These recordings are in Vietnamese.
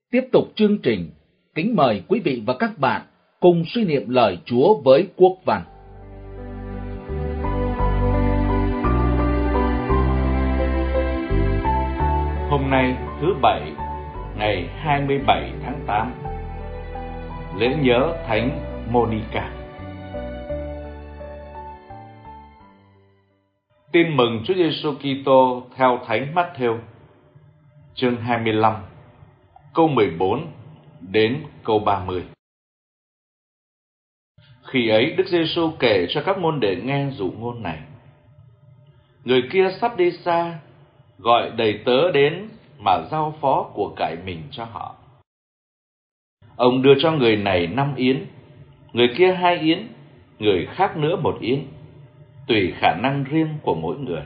Tiếp tục chương trình, kính mời quý vị và các bạn cùng suy niệm lời Chúa với Quốc Văn. Hôm nay thứ Bảy, ngày 27 tháng 8, lễ nhớ Thánh Monica. Tin mừng Chúa Giêsu Kitô theo Thánh Mát-thêu, chương 25, câu 14 đến câu 30. Khi ấy Đức Giêsu kể cho các môn đệ nghe dụ ngôn này: Người kia sắp đi xa, gọi đầy tớ đến mà giao phó của cải mình cho họ. Ông đưa cho người này 5 yến, người kia 2 yến, người khác nữa 1 yến, tùy khả năng riêng của mỗi người.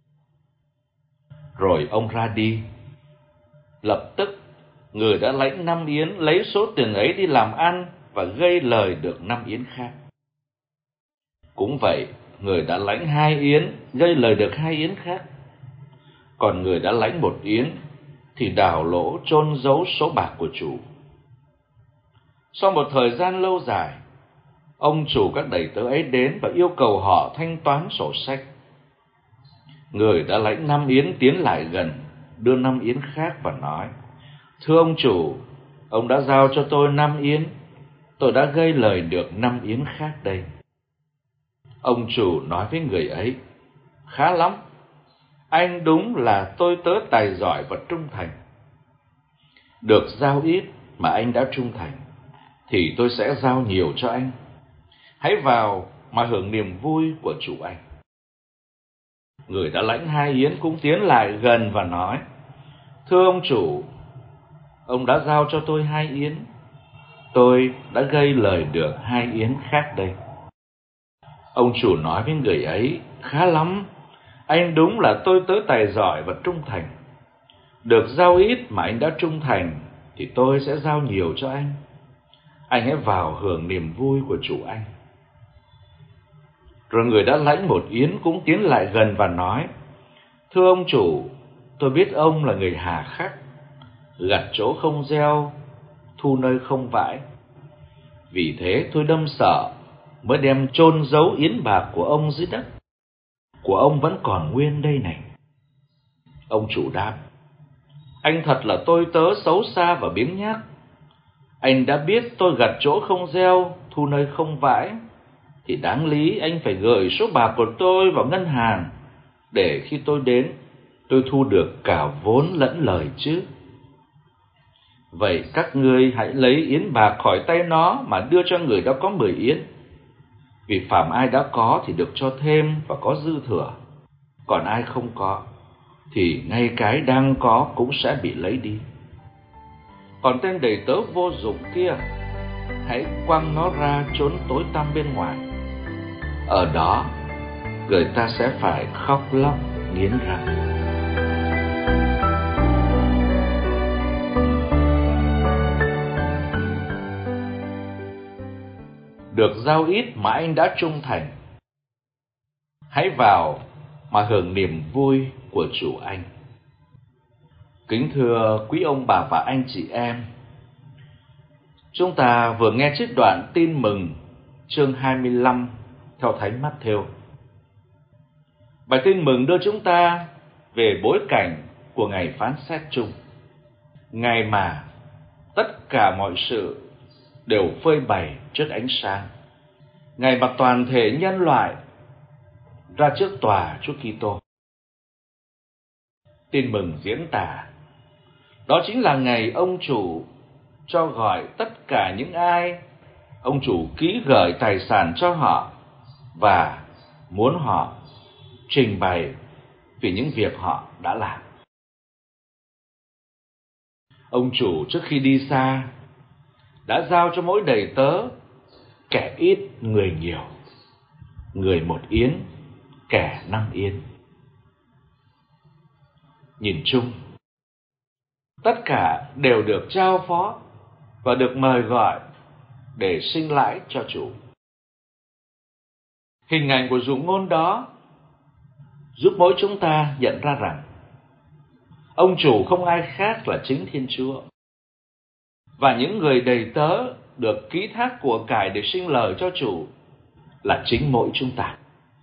Rồi ông ra đi. Lập tức người đã lãnh 5 yến lấy số tiền ấy đi làm ăn và gây lời được 5 yến khác. Cũng vậy, người đã lãnh 2 yến gây lời được 2 yến khác. Còn người đã lãnh 1 yến thì đào lỗ chôn giấu số bạc của chủ. Sau một thời gian lâu dài, ông chủ các đầy tớ ấy đến và yêu cầu họ thanh toán sổ sách. Người đã lãnh 5 yến tiến lại gần, đưa 5 yến khác và nói: Thưa ông chủ, ông đã giao cho tôi 5 yến, tôi đã gây lời được 5 yến khác đây. Ông chủ nói với người ấy: Khá lắm, anh đúng là tôi tớ tài giỏi và trung thành. Được giao ít mà anh đã trung thành, thì tôi sẽ giao nhiều cho anh. Hãy vào mà hưởng niềm vui của chủ anh. Người đã lãnh 2 yến cũng tiến lại gần và nói: Thưa ông chủ, ông đã giao cho tôi 2 yến, tôi đã gây lời được 2 yến khác đây. Ông chủ nói với người ấy: Khá lắm, anh đúng là tôi tớ tài giỏi và trung thành. Được giao ít mà anh đã trung thành, thì tôi sẽ giao nhiều cho anh. Anh hãy vào hưởng niềm vui của chủ anh. Rồi người đã lãnh 1 yến cũng tiến lại gần và nói: Thưa ông chủ, tôi biết ông là người hà khắc, gặt chỗ không gieo, thu nơi không vãi. Vì thế tôi đâm sợ mới đem chôn giấu yến bạc của ông dưới đất. Của ông vẫn còn nguyên đây này. Ông chủ đáp: Anh thật là tôi tớ xấu xa và biếng nhác. Anh đã biết tôi gặt chỗ không gieo, thu nơi không vãi, thì đáng lý anh phải gửi số bạc của tôi vào ngân hàng, để khi tôi đến, tôi thu được cả vốn lẫn lời chứ. Vậy các ngươi hãy lấy yến bạc khỏi tay nó mà đưa cho người đã có 10 yến. Vì phàm ai đã có thì được cho thêm và có dư thừa. Còn ai không có thì ngay cái đang có cũng sẽ bị lấy đi. Còn tên đầy tớ vô dụng kia, hãy quăng nó ra chốn tối tăm bên ngoài. Ở đó người ta sẽ phải khóc lóc nghiến răng. Được giao ít mà anh đã trung thành, hãy vào mà hưởng niềm vui của chủ anh. Kính thưa quý ông bà và anh chị em, chúng ta vừa nghe trích đoạn tin mừng chương 25 theo Thánh Mát-thêu. Bài tin mừng đưa chúng ta về bối cảnh của ngày phán xét chung, ngày mà tất cả mọi sự đều phơi bày trước ánh sáng, ngày mà toàn thể nhân loại ra trước tòa Chúa Kitô. Tin mừng diễn tả đó chính là ngày ông chủ cho gọi tất cả những ai ông chủ ký gửi tài sản cho họ và muốn họ trình bày vì những việc họ đã làm. Ông chủ trước khi đi xa đã giao cho mỗi đầy tớ, kẻ ít người nhiều, người 1 yến, kẻ 5 yến. Nhìn chung, tất cả đều được trao phó và được mời gọi để sinh lãi cho chủ. Hình ảnh của dụ ngôn đó giúp mỗi chúng ta nhận ra rằng ông chủ không ai khác là chính Thiên Chúa. Và những người đầy tớ được ký thác của cải để sinh lời cho chủ là chính mỗi chúng ta.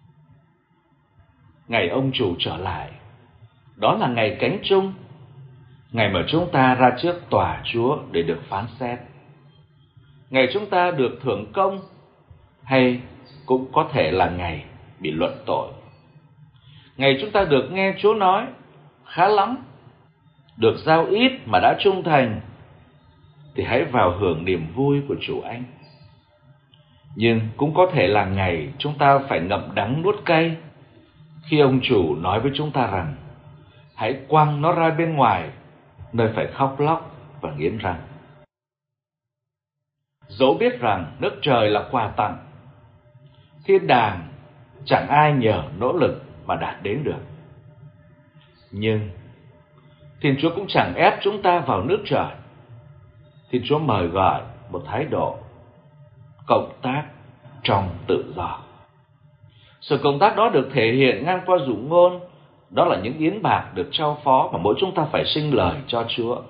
Ngày ông chủ trở lại, đó là ngày cánh chung, ngày mà chúng ta ra trước tòa Chúa để được phán xét. Ngày chúng ta được thưởng công, hay cũng có thể là ngày bị luận tội. Ngày chúng ta được nghe Chúa nói, khá lắm, được giao ít mà đã trung thành, thì hãy vào hưởng niềm vui của chủ anh. Nhưng cũng có thể là ngày chúng ta phải ngậm đắng nuốt cay, khi ông chủ nói với chúng ta rằng hãy quăng nó ra bên ngoài, nơi phải khóc lóc và nghiến răng. Dẫu biết rằng nước trời là quà tặng, thiên đàng chẳng ai nhờ nỗ lực mà đạt đến được, nhưng Thiên Chúa cũng chẳng ép chúng ta vào nước trời. Thiên Chúa mời gọi một thái độ cộng tác trong tự do. Sự cộng tác đó được thể hiện ngang qua dụ ngôn, đó là những yến bạc được trao phó mà mỗi chúng ta phải sinh lời cho Chúa.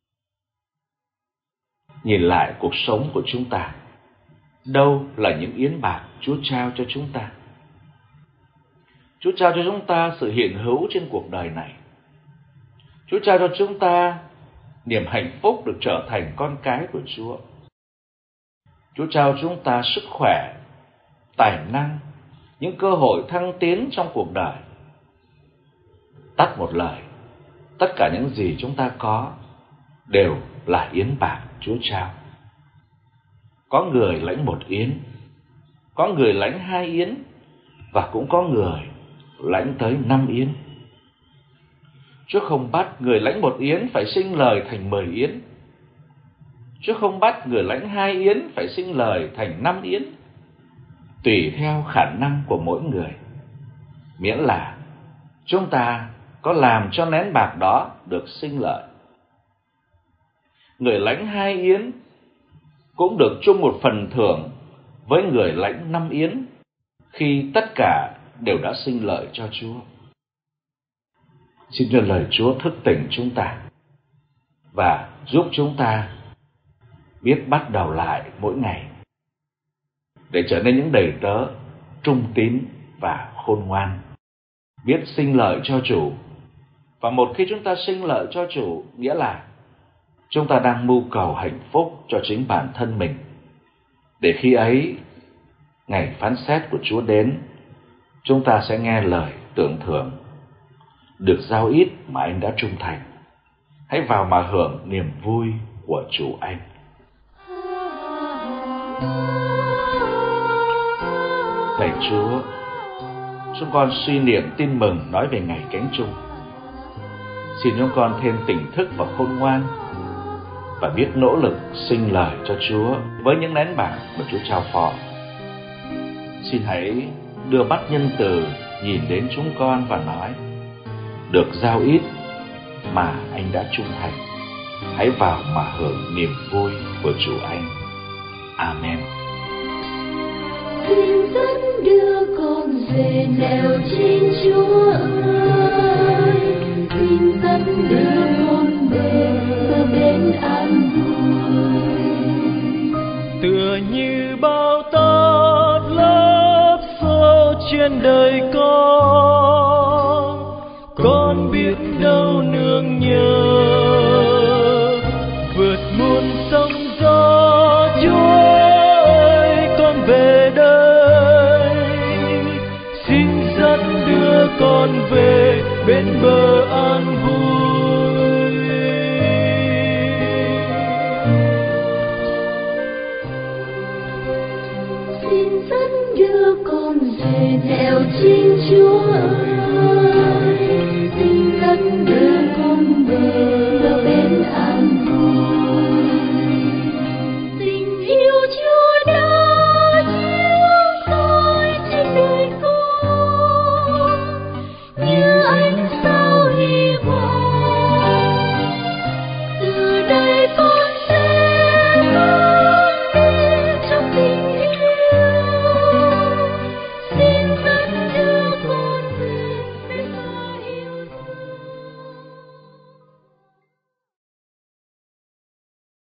Nhìn lại cuộc sống của chúng ta, đâu là những yến bạc Chúa trao cho chúng ta? Chúa trao cho chúng ta sự hiện hữu trên cuộc đời này. Chúa trao cho chúng ta niềm hạnh phúc được trở thành con cái của Chúa. Chúa trao chúng ta sức khỏe, tài năng, những cơ hội thăng tiến trong cuộc đời. Tắt một lời, tất cả những gì chúng ta có đều là yến bạc Chúa trao. Có người lãnh 1 yến, có người lãnh 2 yến, và cũng có người lãnh tới 5 yến. Chúa không bắt người lãnh 1 yến phải sinh lời thành 10 yến. Chúa không bắt người lãnh 2 yến phải sinh lời thành 5 yến. Tùy theo khả năng của mỗi người, miễn là chúng ta có làm cho nén bạc đó được sinh lợi. Người lãnh 2 yến cũng được chung một phần thưởng với người lãnh 5 yến, khi tất cả đều đã sinh lợi cho Chúa. Xin cho lời Chúa thức tỉnh chúng ta và giúp chúng ta biết bắt đầu lại mỗi ngày để trở nên những đầy tớ trung tín và khôn ngoan, biết sinh lợi cho chủ. Và một khi chúng ta sinh lợi cho chủ, nghĩa là chúng ta đang mưu cầu hạnh phúc cho chính bản thân mình, để khi ấy ngày phán xét của Chúa đến, chúng ta sẽ nghe lời tưởng thưởng: được giao ít mà anh đã trung thành, hãy vào mà hưởng niềm vui của chủ anh. Lạy Chúa, chúng con suy niệm tin mừng nói về ngày cánh chung. Xin chúng con thêm tỉnh thức và khôn ngoan, và biết nỗ lực sinh lời cho Chúa với những nén bạc mà Chúa trao phó. Xin hãy đưa mắt nhân từ nhìn đến chúng con và nói: được giao ít mà anh đã trung thành, hãy vào mà hưởng niềm vui của chủ anh. Amen. Xin dẫn đưa con về nẻo Thiên Chúa ơi, xin dẫn đưa con về bên an vui. Tựa như bao tát lớp sâu trên đời con,